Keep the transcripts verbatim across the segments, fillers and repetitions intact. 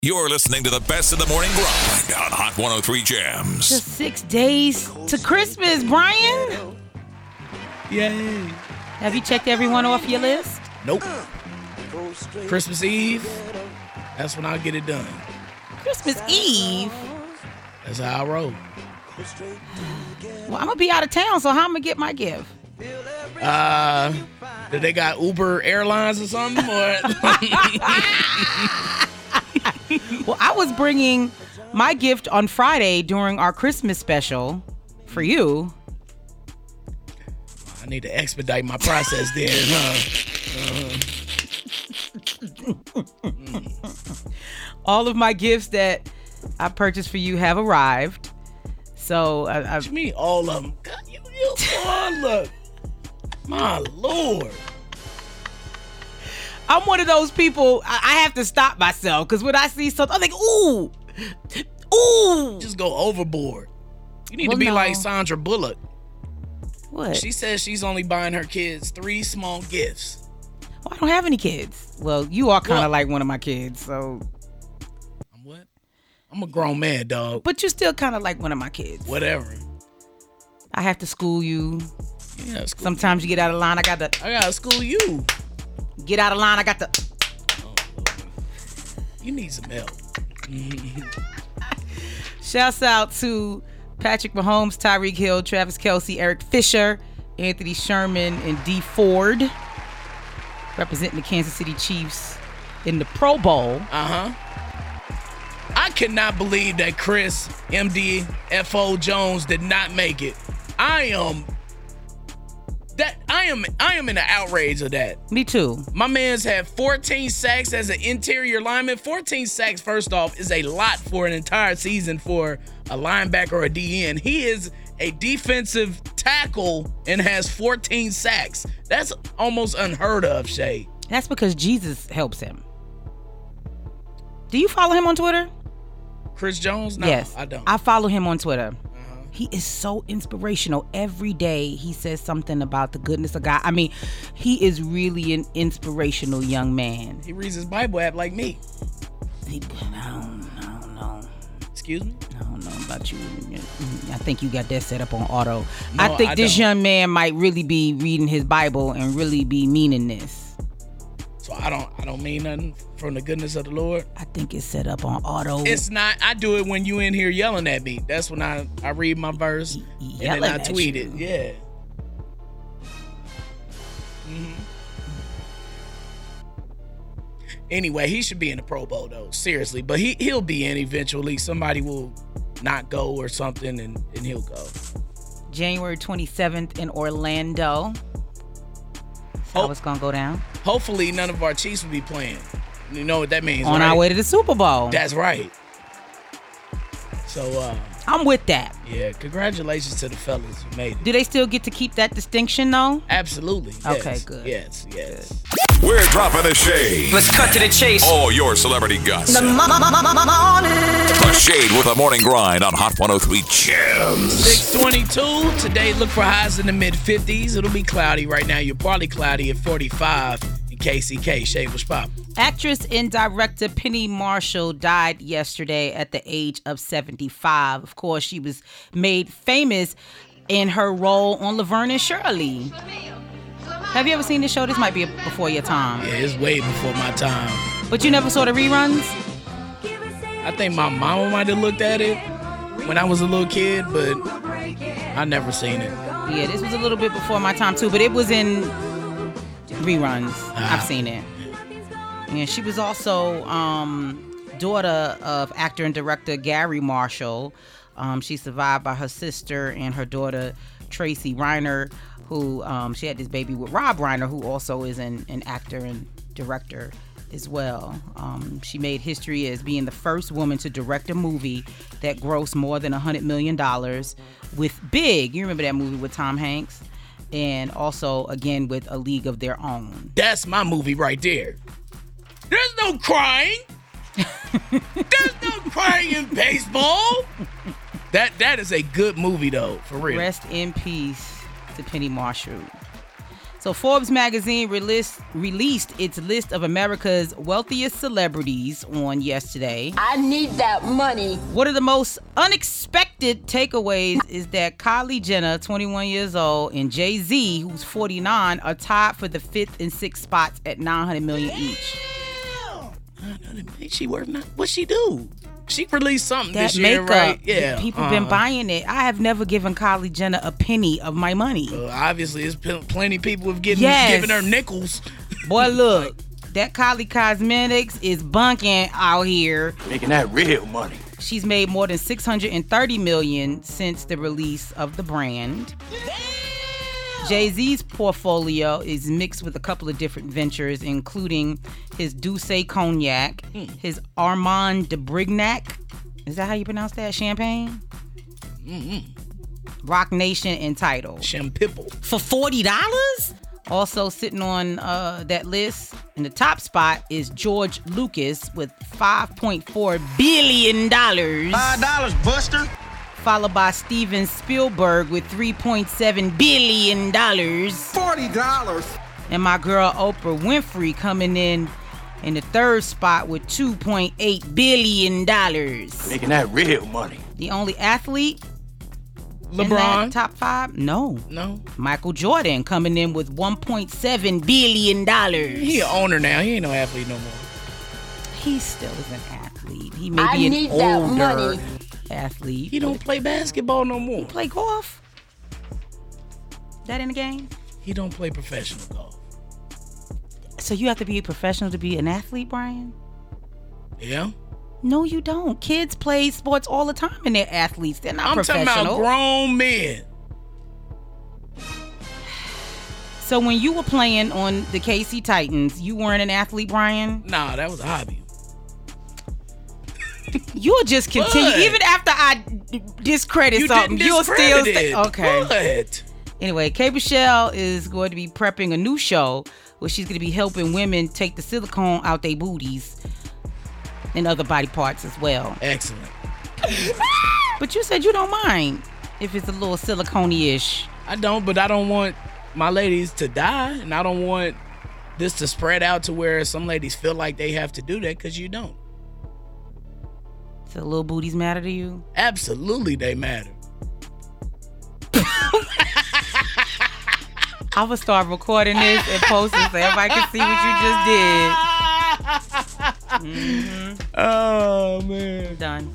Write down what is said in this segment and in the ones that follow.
You're listening to the best of the morning grind on Hot one oh three Jams. Just six days to Christmas, Brian. Yay. Have you checked everyone off your list? Nope. Christmas Eve, that's when I get it done. Christmas Eve? That's how I roll. Well, I'm going to be out of town, so how am I going to get my gift? Uh, did they got Uber Airlines or something? Or Well, I was bringing my gift on Friday during our Christmas special for you. I need to expedite my process there, huh? Uh-huh. All of my gifts that I purchased for you have arrived. So, I, I, what you mean all of them? God, you, you, oh, look. My Lord. I'm one of those people, I, I have to stop myself because when I see something, I'm like, ooh, ooh. Just go overboard. You need Well, to be no. like Sandra Bullock. What? She says she's only buying her kids three small gifts. Well, I don't have any kids. Well, you are kind of Well- like one of my kids, so. I'm what? I'm a grown man, dog. But you're still kind of like one of my kids. Whatever. I have to school you. Yeah, school. Sometimes you get out of line. I got to I gotta school you. get out of line. I got to. Oh, Lord. You need some help. Shouts out to Patrick Mahomes, Tyreek Hill, Travis Kelce, Eric Fisher, Anthony Sherman, and D Ford, representing the Kansas City Chiefs in the Pro Bowl. Uh-huh. I cannot believe that Chris M D F O Jones did not make it. I am that I am I am in an outrage of that. Me too. My man's had fourteen sacks as an interior lineman. fourteen sacks, first off, is a lot for an entire season for a linebacker or a D N. He is a defensive tackle and has fourteen sacks. That's almost unheard of, Shay. That's because Jesus helps him. Do you follow him on Twitter? Chris Jones? No, yes. I don't. I follow him on Twitter. Uh-huh. He is so inspirational. Every day he says something about the goodness of God. I mean, he is really an inspirational young man. He reads his Bible app like me. He, I, don't, I don't know. Excuse me? I don't know about you. I think you got that set up on auto. No, I think I this don't. young man might really be reading his Bible and really be meaning this. So I don't I don't mean nothing from the goodness of the Lord. I think it's set up on auto. It's not. I do it when you in here yelling at me. That's when I, I read my verse and Yelling then I at tweet you. it. Yeah. hmm Anyway, he should be in the Pro Bowl though. Seriously, but he he'll be in eventually. Somebody will not go or something, and, and he'll go. January twenty-seventh in Orlando. That's how Oh. it's going to go down. Hopefully, none of our Chiefs will be playing. You know what that means, On right? our way to the Super Bowl. That's right. So, uh, I'm with that. yeah, congratulations to the fellas who made it. Do they still get to keep that distinction, though? Absolutely. Yes. Okay, good. Yes, yes. We're dropping the shade. Let's cut to the chase. All your celebrity gossip. Morning. The Shade with a morning grind on Hot one oh three Jams. six twenty-two. Today, look for highs in the mid fifties. It'll be cloudy right now. You're partly cloudy at forty-five in K C K. Shade, what's poppin'? Actress and director Penny Marshall died yesterday at the age of seventy-five. Of course, she was made famous in her role on Laverne and Shirley. Have you ever seen this show? This might be before your time. Yeah, it's way before my time. But you never saw the reruns? I think my mama might have looked at it when I was a little kid, but I never seen it. Yeah, this was a little bit before my time too, but it was in reruns. Ah. I've seen it. And she was also um, daughter of actor and director Gary Marshall. Um, she's survived by her sister and her daughter Tracy Reiner, who um, she had this baby with Rob Reiner, who also is an, an actor and director as well. Um, she made history as being the first woman to direct a movie that grossed more than one hundred million dollars with Big. You remember that movie with Tom Hanks? And also, again, with A League of Their Own. That's my movie right there. There's no crying. There's no crying in baseball. That That is a good movie, though, for real. Rest in peace to Penny Marshall. So Forbes magazine released, released its list of America's wealthiest celebrities on yesterday. I need that money. One of the most unexpected takeaways is that Kylie Jenner, twenty-one years old, and Jay-Z, who's forty-nine, are tied for the fifth and sixth spots at nine hundred million dollars each. She worth not. What she do? She released something That this year, makeup, right? Yeah. people uh-huh. been buying it. I have never given Kylie Jenner a penny of my money. Uh, obviously, there's pl- plenty of people have getting Yes. giving her nickels. Boy, look, that Kylie Cosmetics is bunking out here. Making that real money. She's made more than six hundred thirty million dollars since the release of the brand. Jay-Z's portfolio is mixed with a couple of different ventures, including his Douce Cognac, Hmm. his Armand de Brignac. Is that how you pronounce that? Champagne? Mm-hmm. Rock Nation and Tidal. Champipple. For forty dollars? Also sitting on uh, that list in the top spot is George Lucas with five point four billion dollars. Five dollars, Buster. Followed by Steven Spielberg with three point seven billion dollars. Forty dollars. And my girl Oprah Winfrey coming in in the third spot with two point eight billion dollars. Making that real money. The only athlete in LeBron. that top five? No. No. Michael Jordan coming in with one point seven billion dollars. He an owner now. He ain't no athlete no more. He still is an athlete. He may I be an need that older money. athlete. He don't play basketball no more. play golf. That in the game? He don't play professional golf. So you have to be a professional to be an athlete, Brian? Yeah. No, you don't. Kids play sports all the time and they're athletes. They're not I'm professional. talking about grown men. So when you were playing on the K C Titans, you weren't an athlete, Brian? Nah, that was a hobby. You'll just continue. What? Even after I discredit You something, didn't you'll still discredit stay. it. Okay. What? Anyway, K. Michelle is going to be prepping a new show where she's going to be helping women take the silicone out their booties and other body parts as well. Excellent. But you said you don't mind if it's a little silicone-ish. I don't, but I don't want my ladies to die, and I don't want this to spread out to where some ladies feel like they have to do that because you don't. So little booties matter to you? Absolutely, they matter. I will start recording this and posting so everybody can see what you just did. Mm-hmm. Oh, man. Done.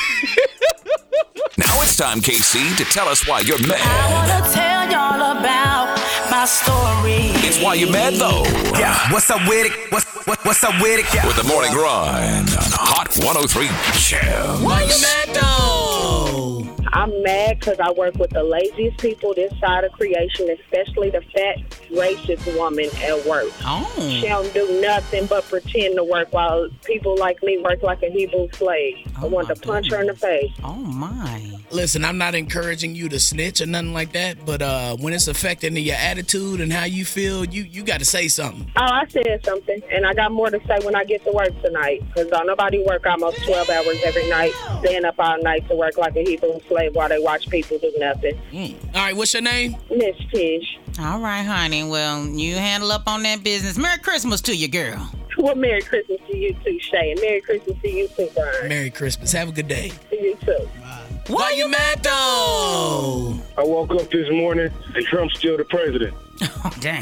Now it's time, K C, to tell us why you're I mad. wanna tell y'all about my story. It's why you're mad, though. Yeah, what's up with it? What's what, what's up with it? Yeah. With the morning grind on Hot one oh three Jams. Why you mad, though? I'm mad because I work with the laziest people this side of creation, especially the fat, racist woman at work. Oh. She don't do nothing but pretend to work while people like me work like a Hebrew slave. I Oh, want my to punch her in the face. Oh, my. Listen, I'm not encouraging you to snitch or nothing like that, but uh, when it's affecting your attitude and how you feel, you, you got to say something. Oh, I said something, and I got more to say when I get to work tonight, because don't nobody work almost twelve hours every night, staying up all night to work like a Hebrew slave while they watch people do nothing. Mm. All right, what's your name? Miss Tish. All right, honey. Well, you handle up on that business. Merry Christmas to you, girl. Well, Merry Christmas to you too, Shay, and Merry Christmas to you too, Brian. Merry Christmas. Have a good day. To you too. Why you mad, though? I woke up this morning and Trump's still the president. Oh, dang.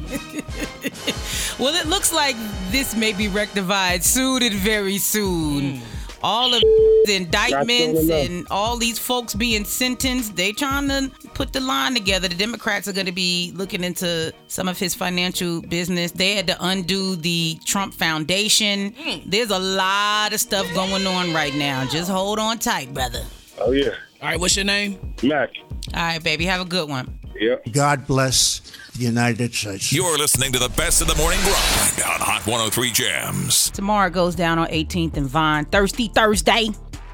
Well, it looks like this may be rectified soon and very soon. All of the indictments and all these folks being sentenced, they trying to put the line together. The Democrats are going to be looking into some of his financial business. They had to undo the Trump Foundation. There's a lot of stuff going on right now. Just hold on tight, brother. Oh, yeah. All right, what's your name? Mac. All right, baby. Have a good one. Yep. God bless the United States. You're listening to the best of the morning grind on Hot one oh three Jams. Tomorrow goes down on eighteenth and Vine. Thirsty Thursday.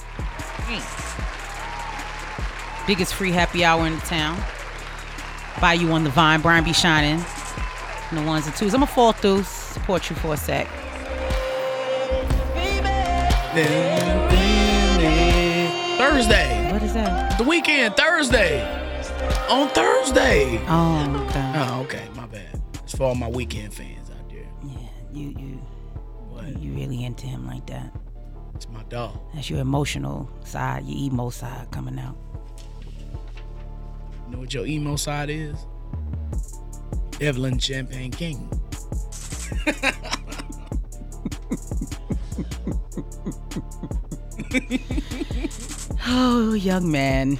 Biggest free happy hour in the town. Buy you on the Vine. Brian be shining. And the ones and twos. I'm going to fall through. Support you for a sec. Thursday. What is that? The weekend, Thursday. On Thursday. Oh, okay. Oh, okay. My bad. for all my weekend fans out there. Yeah, you you What? you really into him like that. It's my dog. That's your emotional side, your emo side coming out. You know what your emo side is? Evelyn Champagne King. Oh, young man.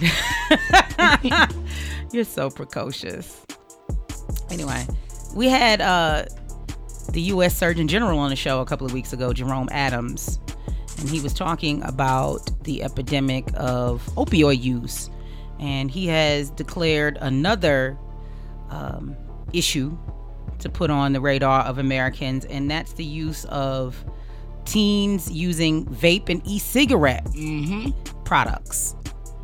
You're so precocious. Anyway, we had uh, the U S Surgeon General on the show a couple of weeks ago, Jerome Adams, and he was talking about the epidemic of opioid use. And he has declared another um, issue to put on the radar of Americans, and that's the use of teens using vape and e-cigarette Mm-hmm. products.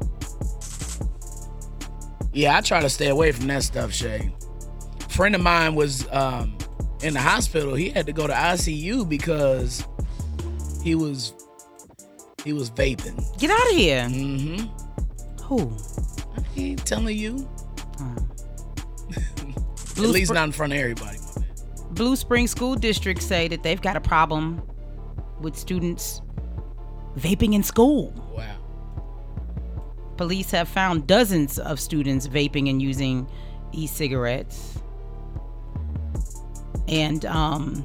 Yeah, I try to stay away from that stuff, Shay. A friend of mine was um, in the hospital. He had to go to I C U because he was he was vaping. Get out of here. Mm-hmm. Who? I ain't telling you. Oh. At Blue least Spr- not in front of everybody. My man. Blue Springs School District say that they've got a problem with students vaping in school. Wow. Police have found dozens of students vaping and using e-cigarettes. And um,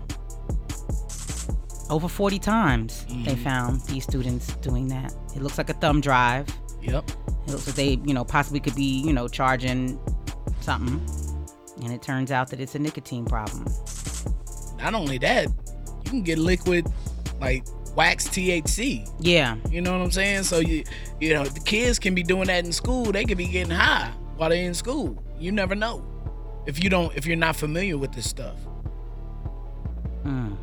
over forty times Mm-hmm. they found these students doing that. It looks like a thumb drive. Yep. It looks like they, you know, possibly could be, you know, charging something. And it turns out that it's a nicotine problem. Not only that, you can get liquid like wax T H C. Yeah. You know what I'm saying? So you you know, the kids can be doing that in school. They could be getting high while they're in school. You never know. If you don't if you're not familiar with this stuff. Mm.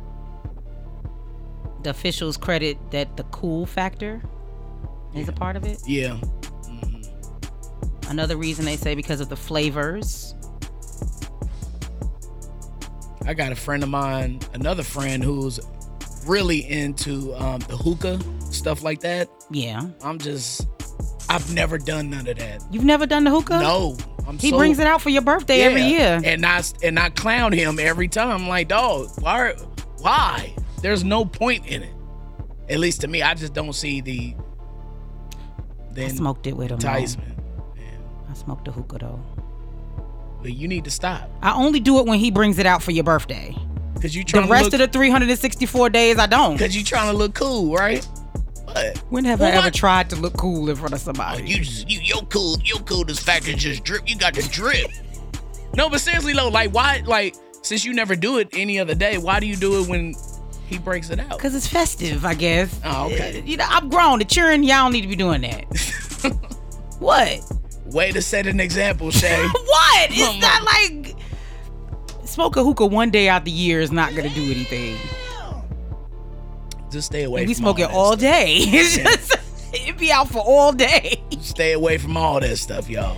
The officials credit that the cool factor is a part of it. Yeah. Another reason they say because of the flavors. I got a friend of mine, another friend who's really into um, the hookah, stuff like that. Yeah. I'm just, I've never done none of that. You've never done the hookah? No. I'm He so, brings it out for your birthday yeah. every year. And I, and I clown him every time. I'm like, dog, why? Why? There's no point in it. At least to me, I just don't see the, the I smoked it with him. enticement. I smoked the hookah though. But you need to stop. I only do it when he brings it out for your birthday. Cause you The trying rest to look, of the three hundred sixty-four days, I don't. Cause you trying to look cool, right? What? When have Well, I ever what? tried to look cool in front of somebody? You just you your cool your coolness factor just drip. You got the drip. No, but seriously though, like why? Like since you never do it any other day, why do you do it when he breaks it out? Because it's festive, I guess. Oh, okay. You know, I'm grown. The children, y'all don't need to be doing that. What? Way to set an example, Shay. What? It's Come not on. like smoke a hookah one day out the year is not gonna do anything. Just stay away. And we from smoke all it that all stuff. day. It's Yeah. just it be out for all day. Stay away from all that stuff, y'all.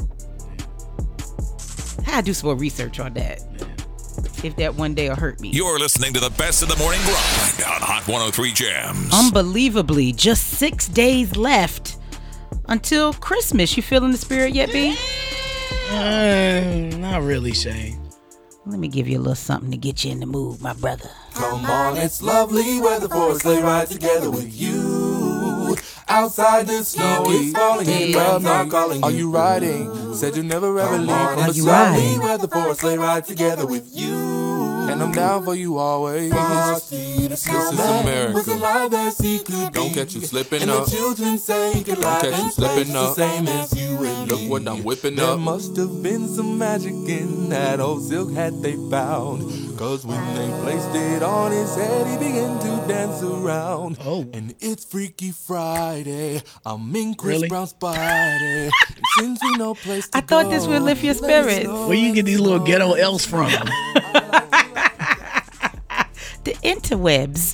I gotta do some more research on that. If that one day will hurt me. You're listening to the best of the morning grind on Hot one oh three Jams. Unbelievably, just six days left until Christmas. You feeling the spirit yet, B? Uh, not really, Shay. Let me give you a little something to get you in the mood, my brother. Come on, it's lovely weather for a sleigh ride together with you. Outside the snow is falling and clouds are calling you. Are you riding? Said you never ever leave from Are a you lovely riding? weather for a sleigh ride together with you. And I'm down for you always. This is America. Was alive as he could Don't catch you slipping and up. The children say he could Don't catch you slipping up. The same as you and Look me. What I'm whipping there up. There must have been some magic in that old silk hat they found. Cause when they placed it on his head, he began to dance around. Oh. And it's Freaky Friday. I'm in Chris Really? Brown's party. Since we no place to I thought go, this would lift your let us spirits. know Where you get these little ghetto elves from? The interwebs.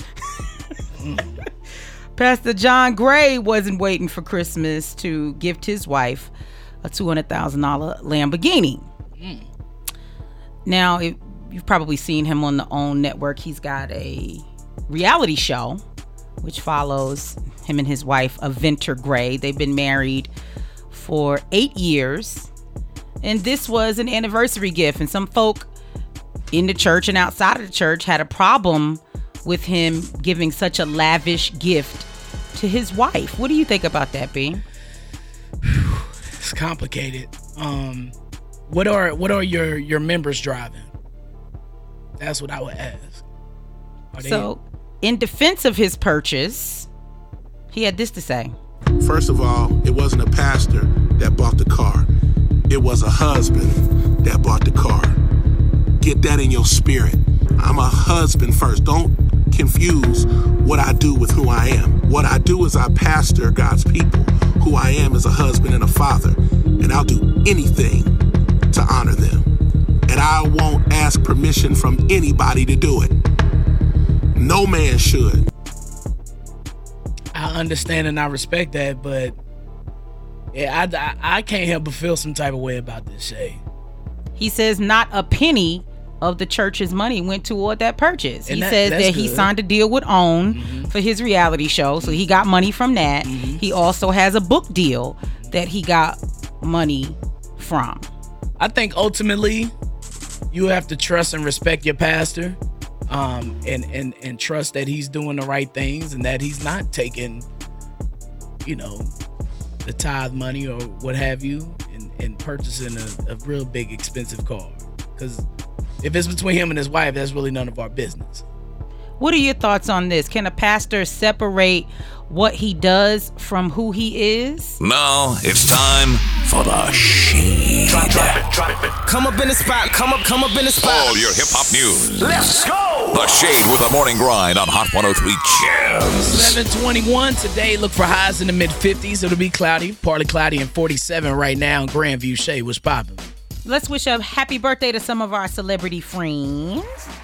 Pastor John Gray wasn't waiting for Christmas to gift his wife a two hundred thousand dollars Lamborghini. Mm. Now, if you've probably seen him on the OWN network. He's got a reality show which follows him and his wife, Aventer Gray. They've been married for eight years. And this was an anniversary gift. And some folk in the church and outside of the church had a problem with him giving such a lavish gift to his wife. What do you think about that, B? It's complicated. Um, what are what are your, your members driving? That's what I would ask. Are they- So, in defense of his purchase, he had this to say. First of all, it wasn't a pastor that bought the car. It was a husband that bought the car. Get that in your spirit. I'm a husband first. Don't confuse what I do with who I am. What I do is I pastor God's people. Who I am is a husband and a father. And I'll do anything to honor them. And I won't ask permission from anybody to do it. No man should. I understand and I respect that, but yeah, I, I, I can't help but feel some type of way about this, Shay. He says not a penny of the church's money went toward that purchase. And he that- says that's that he good. signed a deal with OWN mm-hmm. for his reality show, so he got money from that. Mm-hmm. He also has a book deal that he got money from. I think ultimately you have to trust and respect your pastor, um, and, and, and trust that he's doing the right things and that he's not taking, you know, the tithe money or what have you and, and purchasing a, a real big expensive car. Because if it's between him and his wife, that's really none of our business. What are your thoughts on this? Can a pastor separate what he does from who he is? Now it's time for the Shade. Drop, drop it, drop it. Come up in the spot, come up, come up in the spot. All your hip hop news. Let's go. The Shade with the morning grind on Hot one oh three Jams. seven twenty-one today. Look for highs in the mid fifties. It'll be cloudy, partly cloudy, and forty-seven right now in Grandview. Shade, what's popping? Let's wish a happy birthday to some of our celebrity friends.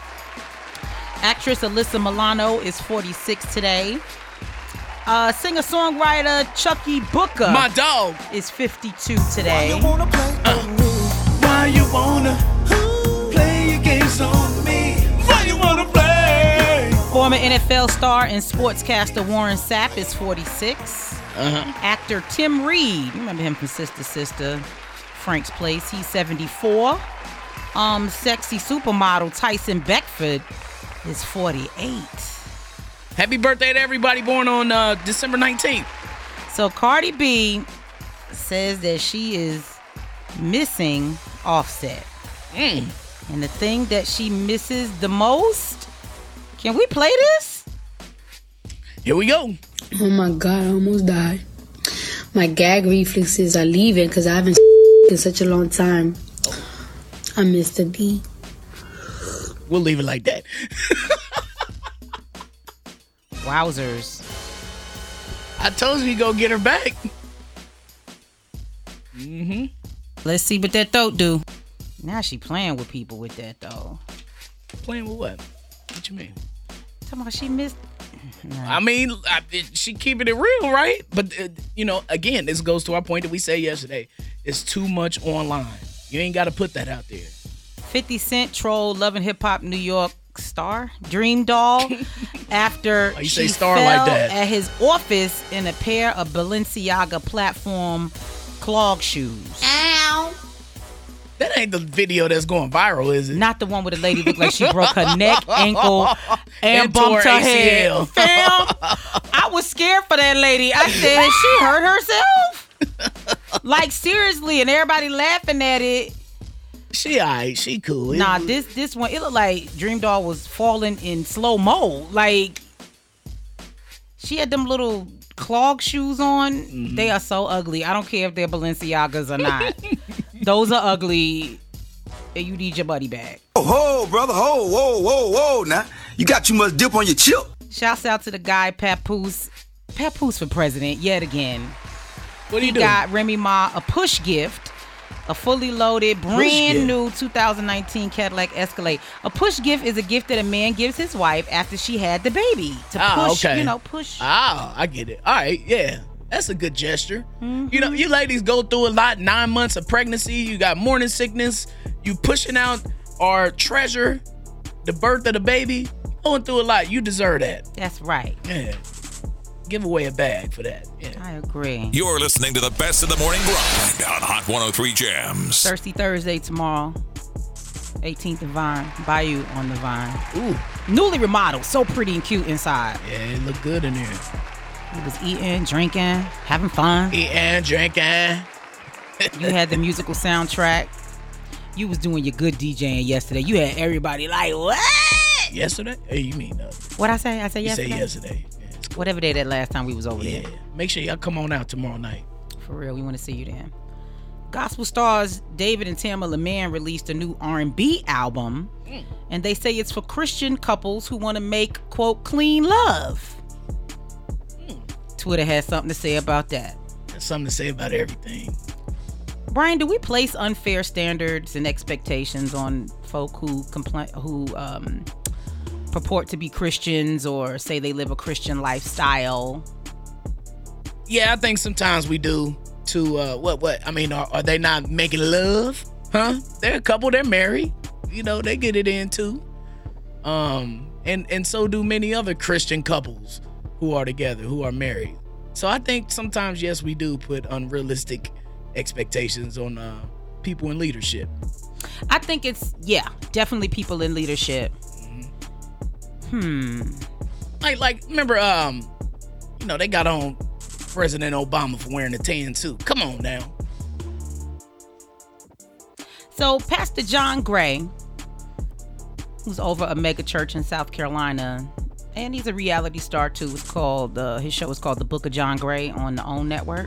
Actress Alyssa Milano is forty-six today. Uh, singer-songwriter Chucky Booker, my dog, is fifty-two today. Why you wanna play uh, Why you wanna play your games on me? Why you wanna play? Former N F L star and sportscaster Warren Sapp is forty-six. Uh-huh. Actor Tim Reed, you remember him from Sister Sister, Frank's Place, he's seventy-four. Um, sexy supermodel Tyson Beckford is forty-eight. Happy birthday to everybody born on uh, December nineteenth. So Cardi B says that she is missing Offset. Mm. And the thing that she misses the most, can we play this? Here we go. Oh my God, I almost died. My gag reflexes are leaving because I haven't in such a long time. I missed the D. We'll leave it like that. Wowzers. I told you go get her back. Mm-hmm. Let's see what that throat do. Now she playing with people with that though. Playing with what? What you mean? Talking about she missed. No. I mean, I, she keeping it real, right? But, uh, you know, again, this goes to our point that we said yesterday. It's too much online. You ain't got to put that out there. fifty Cent trolled Love and Hip Hop New York star Dream Doll after you she say star fell like that? at his office in a pair of Balenciaga platform clog shoes. Ow. That ain't the video that's going viral, is it? Not the one where the lady looked like she broke her neck, ankle, and, And bumped tore her A C L. head. Fam, I was scared for that lady. I said, has she hurt herself? Like, seriously, and everybody laughing at it. She alright, she cool. Nah, It- this this one, it looked like Dream Doll was falling in slow mo. Like, she had them little clog shoes on. Mm-hmm. They are so ugly. I don't care if they're Balenciagas or not. Those are ugly. And you need your buddy back. Oh, ho, brother, ho, whoa, whoa, whoa. Now, you got too much dip on your chip. Shouts out to the guy, Papoose. Papoose for president yet again. What do he you do? got Remy Ma a push gift, a fully loaded, brand gift? new two thousand nineteen Cadillac Escalade. A push gift is a gift that a man gives his wife after she had the baby. To Ah, push, okay. you know, push. Ah, I get it. All right, yeah. That's a good gesture. Mm-hmm. You know, you ladies go through a lot. Nine months of pregnancy. You got morning sickness. You pushing out our treasure, the birth of the baby. Going through a lot. You deserve that. That's right. Yeah. Give away a bag for that. Yeah. I agree. You're listening to the best of the morning grind on Hot one oh three Jams. Thirsty Thursday tomorrow. eighteenth and Vine. Bayou on the Vine. Ooh. Newly remodeled. So pretty and cute inside. Yeah, it looked good in there. He was eating, drinking, having fun. Eating, drinking. You had the musical soundtrack. You was doing your good DJing yesterday. You had everybody like, what? Yesterday? Hey, you mean uh, What'd I say? I said yesterday? You said yesterday. Yeah, cool. Whatever day that last time we was over yeah. there. Make sure y'all come on out tomorrow night. For real, we want to see you then. Gospel stars David and Tamma LeMan released a new R and B album, mm. and they say it's for Christian couples who want to make, quote, clean love. Mm. Twitter has something to say about that. There's something to say about everything. Brian, do we place unfair standards and expectations on folk who complain, who um, purport to be Christians or say they live a Christian lifestyle? Yeah, I think sometimes we do. To uh, what? What? I mean, are, are they not making love? Huh? They're a couple. They're married. You know, they get it in too. Um, and and so do many other Christian couples who are together, who are married. So I think sometimes, yes, we do put unrealistic expectations on uh, people in leadership. I think it's yeah, definitely people in leadership. Mm-hmm. Hmm. Like like remember, um, you know, they got on President Obama for wearing a tan suit. Come on now. So Pastor John Gray, who's over a mega church in South Carolina, and he's a reality star too. It's called uh, his show is called The Book of John Gray on the OWN network.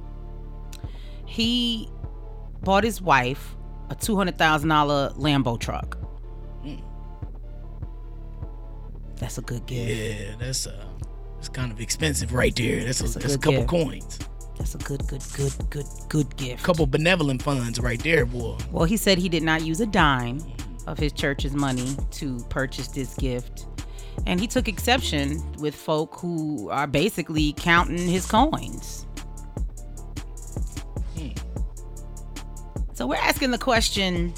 He bought his wife a two hundred thousand dollars Lambo truck. Mm. That's a good gift. Yeah, that's uh it's kind of expensive right there. That's a, that's a, that's a couple gift. coins. That's a good, good, good, good, good gift. Couple benevolent funds right there, boy. Well, he said he did not use a dime of his church's money to purchase this gift. And he took exception with folk who are basically counting his coins. Hmm. So we're asking the question,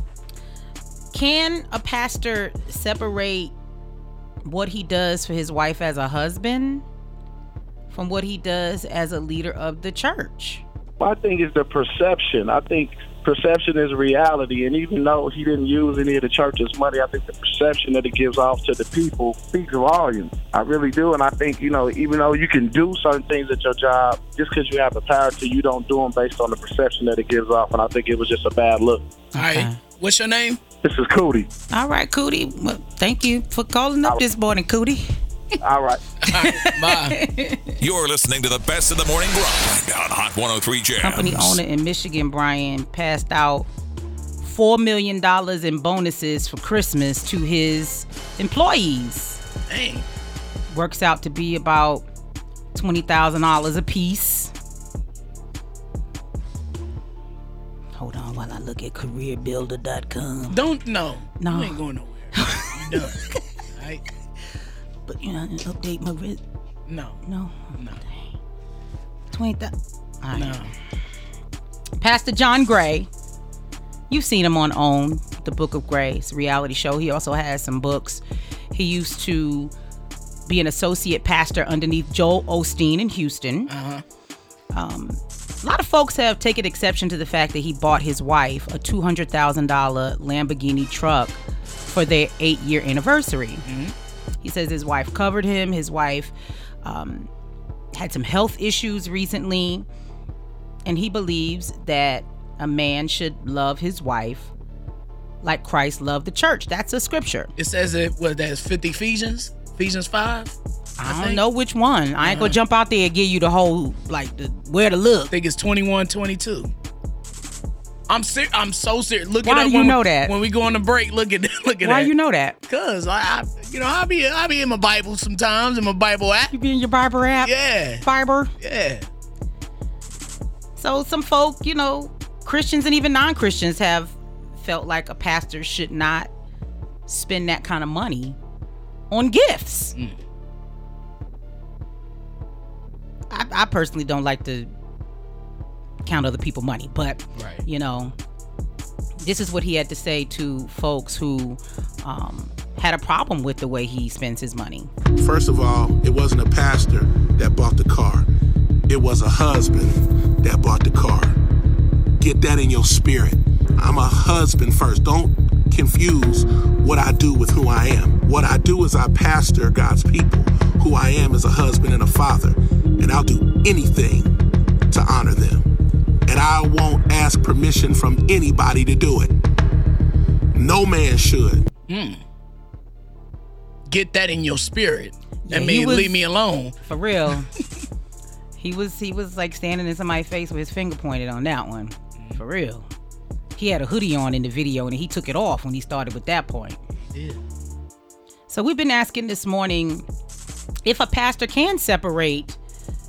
can a pastor separate what he does for his wife as a husband from what he does as a leader of the church? I think it's the perception. I think perception is reality, and even though he didn't use any of the church's money, I think the perception that it gives off to the people speaks volumes. I really do, and I think, you know, even though you can do certain things at your job, just because you have the power to, you don't do them based on the perception that it gives off, and I think it was just a bad look. All right. What's your name? This is Cootie. All right, Cootie. Well, thank you for calling up this morning, Cootie. All right. All right. Bye. You're listening to the best of the morning grind on Hot one oh three Jams. Company owner in Michigan, Brian, passed out four million dollars in bonuses for Christmas to his employees. Dang. Works out to be about twenty thousand dollars a piece. Hold on while I look at career builder dot com. Don't, no. No. You ain't going nowhere. You done. All right? But, you know, update my wrist. No. No. No. twenty thousand. Right. No. Pastor John Gray. You've seen him on OWN, The Book of Gray. It's a reality show. He also has some books. He used to be an associate pastor underneath Joel Osteen in Houston. Uh-huh. Um, a lot of folks have taken exception to the fact that he bought his wife a two hundred thousand dollars Lamborghini truck for their eight-year anniversary. Mm-hmm. He says his wife covered him. His wife um, had some health issues recently. And he believes that a man should love his wife like Christ loved the church. That's a scripture. It says it, what, that's fifty Ephesians? Ephesians five? I, I don't know which one. I ain't uh-huh. gonna jump out there and give you the whole, like, the, where to look. I think it's twenty-one, twenty-two. I'm ser- I'm so serious. Look Why it up do you when know we, that? When we go on the break, look at look at Why that. you know that? Cause I, I, you know, I be I be in my Bible sometimes, in my Bible app. You be in your Bible app? Yeah. Fiber? Yeah. So some folk, you know, Christians and even non-Christians have felt like a pastor should not spend that kind of money on gifts. Mm. I, I personally don't like to count other people's money, but right. you know, this is what he had to say to folks who um, had a problem with the way he spends his money. First of all, it wasn't a pastor that bought the car. It was a husband that bought the car. Get that in your spirit. I'm a husband first. Don't confuse what I do with who I am. What I do is I pastor God's people. Who I am is a husband and a father. And I'll do anything to honor them. And I won't ask permission from anybody to do it. No man should. Hmm. Get that in your spirit. That Yeah, he means was- leave me alone. For real. he was he was like standing in somebody's face with his finger pointed on that one. For real. He had a hoodie on in the video and he took it off when he started with that point. Yeah. So we've been asking this morning if a pastor can separate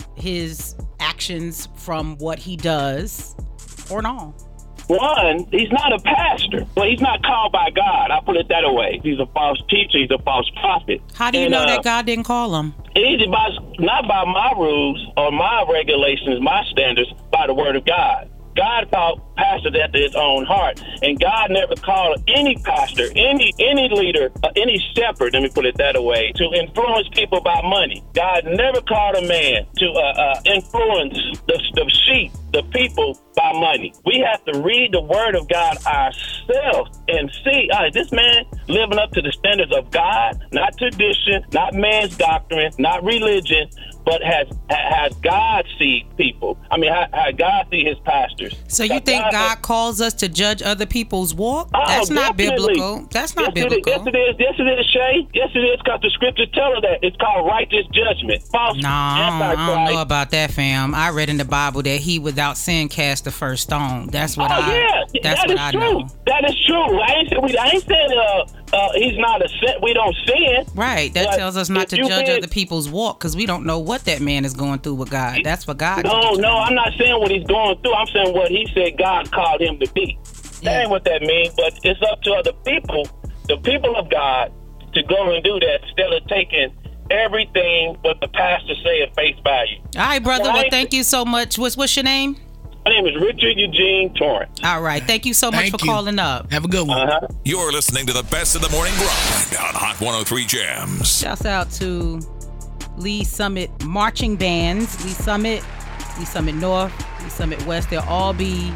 his actions from what he does or not. One, he's not a pastor. Well, he's not called by God. I'll put it that way. He's a false teacher. He's a false prophet. How do you And, know uh, that God didn't call him? It's by, not by my rules or my regulations, my standards, by the word of God. God called pastors after his own heart, and God never called any pastor, any any leader, uh, any shepherd, let me put it that way, to influence people by money. God never called a man to uh, uh, influence the, the sheep, the people, by money. We have to read the word of God ourselves and see, uh, is this man living up to the standards of God, not tradition, not man's doctrine, not religion, but has has God see people. I mean, has, has God see his pastors. So you Has think God has- calls us to judge other people's walk? Oh, That's not definitely. biblical. That's not yes, biblical. It is, yes, it is. Yes, it is, Shay. Yes, it is, because the scriptures tell us that. It's called righteous judgment. False Nah, I don't, I don't antichrist. know about that, fam. I read in the Bible that he without sin cast the first stone. That's what oh, I. yeah. That's that what is I true. know. That is true. I ain't, we, I ain't saying uh, uh, he's not a sin. We don't sin. Right. That But tells us not if to you judge did- other people's walk because we don't know what that man is going through with God. That's what God. No, no, I'm not saying what he's going through. I'm saying what he said God called him to be. That ain't what that means, but it's up to other people, the people of God, to go and do that instead of taking everything what the pastor say at face value. All right, brother. Well, I Well, ain't- thank you so much. What's what's your name? My name is Richard Eugene Torrance. All right. Thank you so much Thank for you. calling up. Have a good one. Uh-huh. You're listening to the best of the morning grind on Hot one oh three Jams. Shouts out to Lee Summit marching bands. Lee Summit, Lee Summit North, Lee Summit West. They'll all be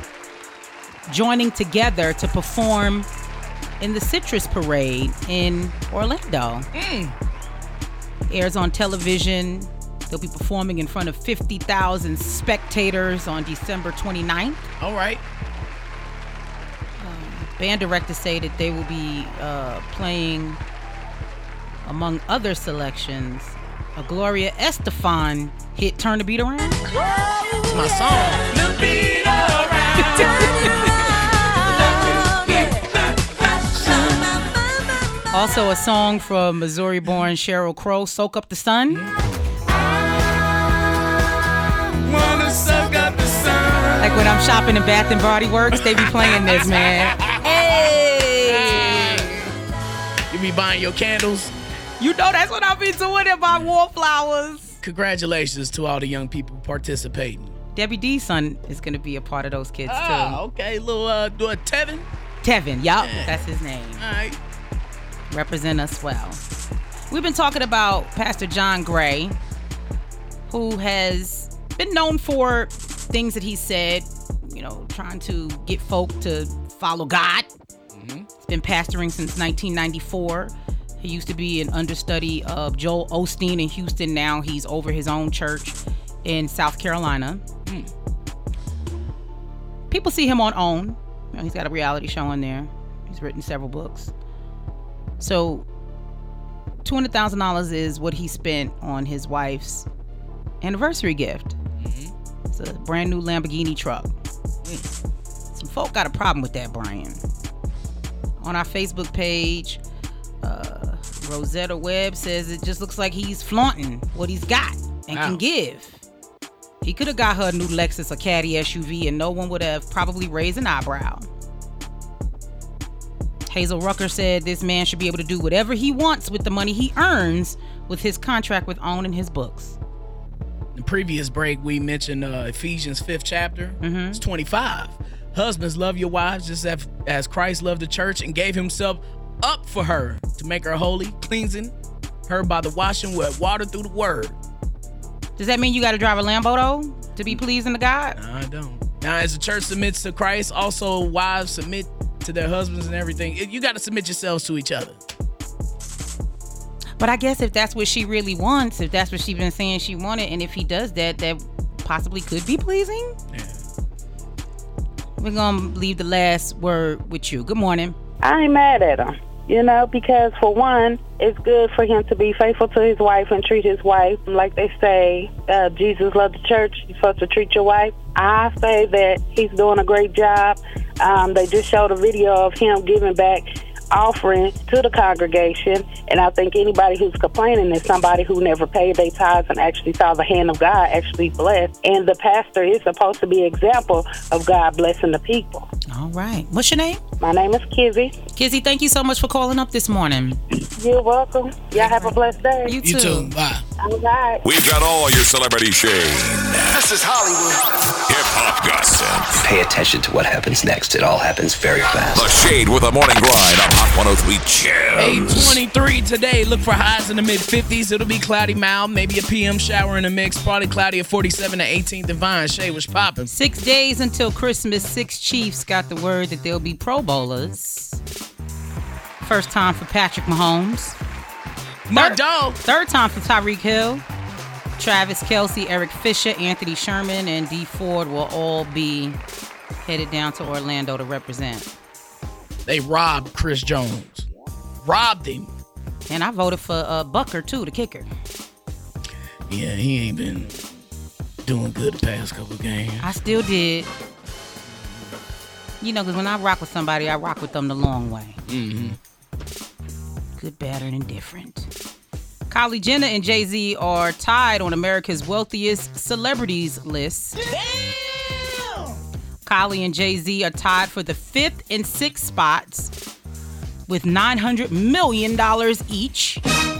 joining together to perform in the Citrus Parade in Orlando. Mm. Airs on television. They'll be performing in front of fifty thousand spectators on December twenty-ninth. All right. Band directors say that they will be uh, playing, among other selections, a Gloria Estefan hit, Turn the Beat Around. It's my song. The beat Also a song from Missouri-born Sheryl Crow, Soak Up the Sun. Wanna soak up the sun. Like when I'm shopping in Bath and Body Works, they be playing this, man. Hey! You be buying your candles. You know that's what I be doing in my wallflowers. Congratulations to all the young people participating. Debbie D's son is going to be a part of those kids, too. Ah, okay. Little, uh, do a Tevin. Tevin, yup, that's his name. All right. Represent us well. We've been talking about Pastor John Gray, who has been known for things that he said, you know, trying to get folk to follow God. Mm-hmm. He's been pastoring since nineteen ninety-four. He used to be an understudy of Joel Osteen in Houston. Now he's over his own church in South Carolina. Mm. People see him on OWN. You know, he's got a reality show on there. He's written several books. So two hundred thousand dollars is what he spent on his wife's anniversary gift. Mm-hmm. It's a brand new Lamborghini truck. Mm. Some folk got a problem with that, Brian. On our Facebook page, uh, Rosetta Webb says it just looks like he's flaunting what he's got and Wow. can give. He could have got her a new Lexus or Caddy S U V and no one would have probably raised an eyebrow. Hazel Rucker said this man should be able to do whatever he wants with the money he earns with his contract with OWN and his books. In the previous break, we mentioned uh, Ephesians fifth chapter. Mm-hmm. It's twenty-five. Husbands, love your wives just as, as Christ loved the church and gave himself up for her to make her holy, cleansing her by the washing with water through the word. Does that mean you got to drive a Lambo, though, to be pleasing to God? No, I don't. Now, as the church submits to Christ, also wives submit to their husbands and everything. You got to submit yourselves to each other. But I guess if that's what she really wants, if that's what she's been saying she wanted, and if he does that, that possibly could be pleasing. Yeah. We're going to leave the last word with you. Good morning. I ain't mad at him, you know, because for one, it's good for him to be faithful to his wife and treat his wife. Like they say, uh, Jesus loved the church. You're supposed to treat your wife. I say that he's doing a great job. Um, they just showed a video of him giving back offering to the congregation, and I think anybody who's complaining is somebody who never paid their tithes and actually saw the hand of God actually bless. And the pastor is supposed to be an example of God blessing the people. All right. What's your name? My name is Kizzy. Kizzy, thank you so much for calling up this morning. You're welcome. Y'all have a blessed day. You too. You too. Bye. All right. We've got all your celebrity shade. This is Hollywood. Hip-hop gossip. Pay attention to what happens next. It all happens very fast. The Shade with a morning grind on Hot one oh three eight Gems. twenty-three today. Look for highs in the mid-fifties. It'll be cloudy, mild, maybe a P M shower in the mix. Partly cloudy at forty-seven to eighteenth. Divine Shade was popping. Six days until Christmas. Six Chiefs got the word that they'll be Pro Bowlers. First time for Patrick Mahomes. My third, dog. Third time for Tyreek Hill. Travis Kelce, Eric Fisher, Anthony Sherman, and D Ford will all be headed down to Orlando to represent. They robbed Chris Jones. Robbed him. And I voted for uh, Bucker, too, the kicker. Yeah, he ain't been doing good the past couple games. I still did. You know, because when I rock with somebody, I rock with them the long way. Mm-hmm. Good, bad, and indifferent. Kylie Jenner and Jay-Z are tied on America's wealthiest celebrities list. Damn! Kylie and Jay-Z are tied for the fifth and sixth spots with nine hundred million dollars each.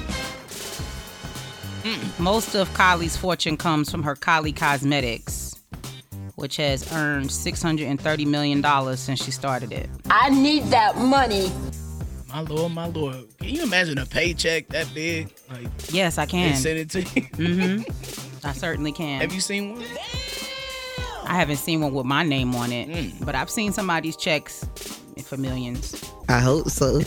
Mm. Most of Kylie's fortune comes from her Kylie Cosmetics, which has earned six hundred thirty million dollars since she started it. I need that money. My Lord, my Lord. Can you imagine a paycheck that big? Like, yes, I can. They send it to you? Mm-hmm. I certainly can. Have you seen one? I haven't seen one with my name on it, mm. but I've seen somebody's checks for millions. I hope so.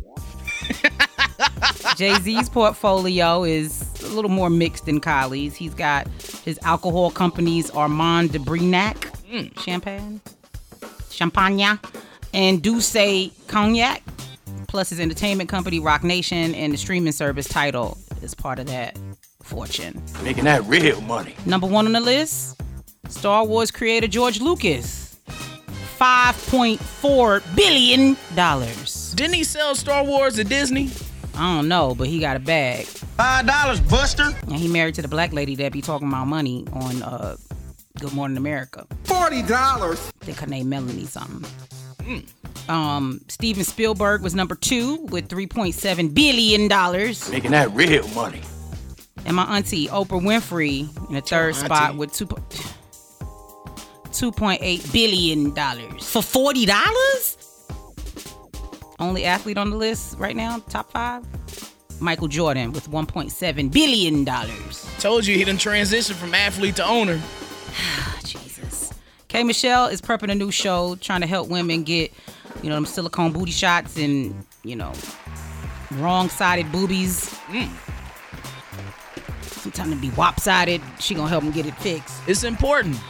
Jay-Z's portfolio is a little more mixed than Kylie's. He's got his alcohol companies Armand de Brignac, mm. Champagne, Champagne, and Douce Cognac, plus his entertainment company Rock Nation and the streaming service Tidal is part of that fortune. Making that real money. Number one on the list, Star Wars creator George Lucas. five point four billion dollars. Didn't he sell Star Wars to Disney? I don't know, but he got a bag. Five dollars, Buster. And he married to the black lady that be talking about money on uh, Good Morning America. Forty dollars. I think her name Melanie something. Mm. Um, Steven Spielberg was number two with three point seven billion dollars. Making that real money. And my auntie Oprah Winfrey in the third auntie. spot with two. two point eight billion dollars. For forty dollars? Only athlete on the list right now, top five? Michael Jordan with one point seven billion dollars. Told you he done transitioned from athlete to owner. Jesus. K. Michelle is prepping a new show trying to help women get, you know, them silicone booty shots and, you know, wrong-sided boobies. Mm. Sometimes it be wop-sided. She gonna help them get it fixed. It's important.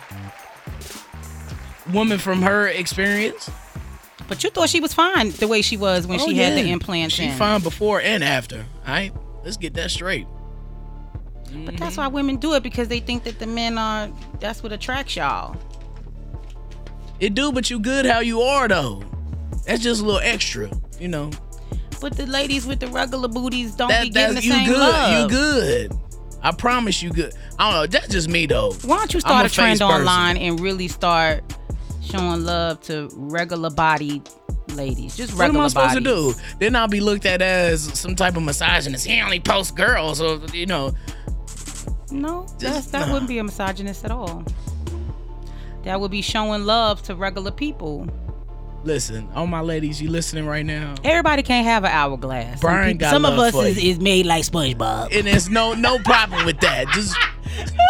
Woman from her experience. But you thought she was fine the way she was when oh, she yeah. had the implants She in. fine before and after. All right, let's get that straight. But that's why women do it, because they think that the men are, that's what attracts y'all. It do, but you good how you are, though. That's just a little extra, you know. But the ladies with the regular booties don't that, be getting the you same good. love. You good. I promise you good. I don't know. That's just me, though. Why don't you start a, a trend online and really start showing love to regular bodied ladies? Just regular bodies. What am I supposed bodies. to do? Then I'll be looked at as some type of misogynist. He only posts girls, or, you know. No, that's, that nah. wouldn't be a misogynist at all. That would be showing love to regular people. Listen, all my ladies, you listening right now? Everybody can't have an hourglass. Brian some people, got some love of us for is, you. is made like SpongeBob, and there's no no problem with that. Just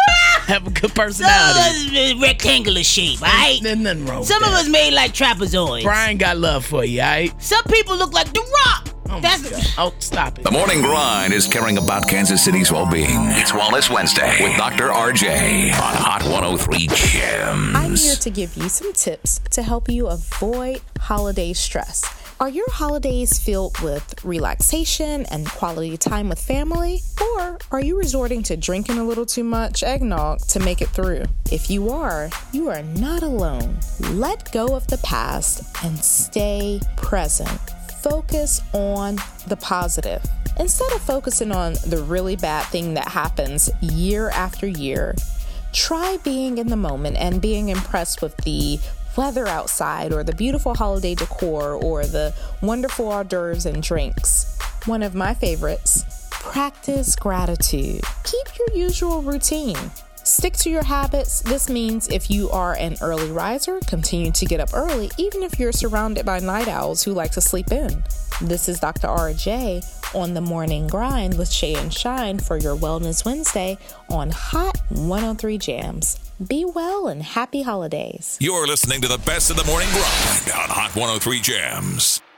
have a good Some personality. of us is rectangular shape, alright? There's nothing wrong with Some that. of us made like trapezoids. Brian got love for you, alright? Some people look like The Rock. Oh, That's oh, stop it. The Morning Grind is caring about Kansas City's well-being. It's Wellness Wednesday with Doctor R J on Hot one oh three Gems. I'm here to give you some tips to help you avoid holiday stress. Are your holidays filled with relaxation and quality time with family? Or are you resorting to drinking a little too much eggnog to make it through? If you are, you are not alone. Let go of the past and stay present. Focus on the positive. Instead of focusing on the really bad thing that happens year after year, try being in the moment and being impressed with the weather outside or the beautiful holiday decor or the wonderful hors d'oeuvres and drinks. One of my favorites, practice gratitude. Keep your usual routine. Stick to your habits. This means if you are an early riser, continue to get up early, even if you're surrounded by night owls who like to sleep in. This is Doctor R J on The Morning Grind with Shay and Shine for your Wellness Wednesday on Hot one oh three Jams. Be well and happy holidays. You're listening to the best of The Morning Grind on Hot one oh three Gems.